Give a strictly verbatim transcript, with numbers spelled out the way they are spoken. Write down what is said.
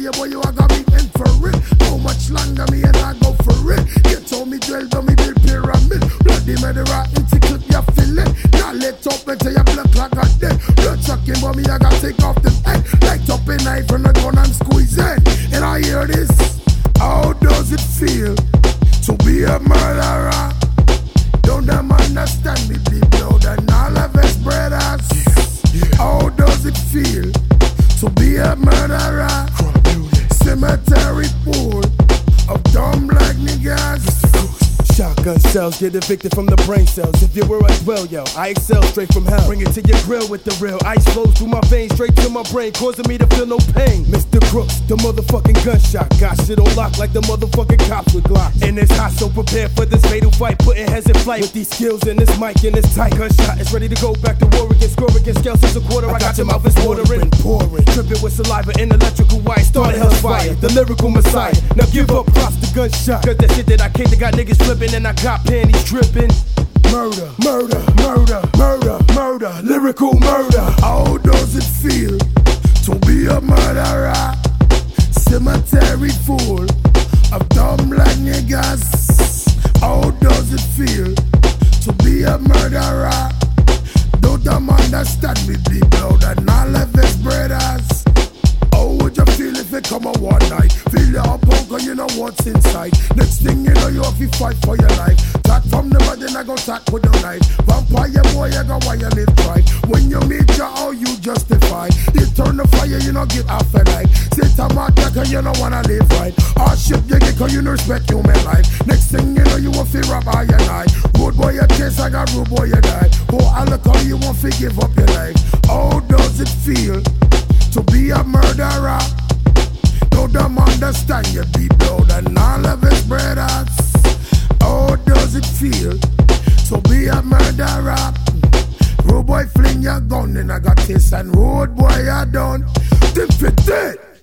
vampire boy, you a got me in for it. How much longer me and I go for it? Get on me drill, do me build pyramid. Bloody murderer, into clip you feel it. Now let up until your blood clot got dead. Blood sucking for me, I got take off the head. Light up a knife from the gun and squeeze it. And I hear this. How does it feel to be a murderer? Don't them understand me, big blood and all of his brothers. Yeah, yeah. How does it feel to be a murderer? Cemetery pool of dumb black niggas. Shotgun shells get evicted from the brain cells. If you were a dwell, yo, I excel straight from hell. Bring it to your grill with the real. Ice flows through my veins straight to my brain, causing me to feel no pain. Mister Crooks, the motherfucking gunshot. Got shit on lock like the motherfucking cops with Glocks. And it's hot, so prepare for this fatal fight. Putting heads in flight with these skills and this mic and this tight. Gunshot is ready to go back to war against score against scale since a quarter. I, I got your mouth is watering, pouring, tripping with saliva and electrical wire. Started hell's fire, the lyrical messiah. Now give up props to gunshot, cause that shit that I came to got niggas flipping. And I got panties dripping. Murder, murder, murder, murder, murder, lyrical murder. How does it feel to be a murderer? Cemetery full of dumb like niggas. How does it feel to be a murderer? Don't them understand me, big blood and all of his brothers. How would you feel if it come a one night? Feel your up and you know what's inside. Next thing you know you have to fight for your life. That from the body I go tack with a knife. Vampire boy you go why you live right. When you meet you how you justify. You turn the fire you know give half a life. Sit a matter cause you don't wanna live right. Hardship you get cause you don't respect human life. Next thing you know you want to rob all your night. Good boy you chase I got rude boy you die. Oh alcohol you want to give up your life. How does it feel to be a murderer? Don't them understand you be blood and all of his brothers. How does it feel to be a murderer? Road boy fling your gun and I got this and road boy I done. If it dead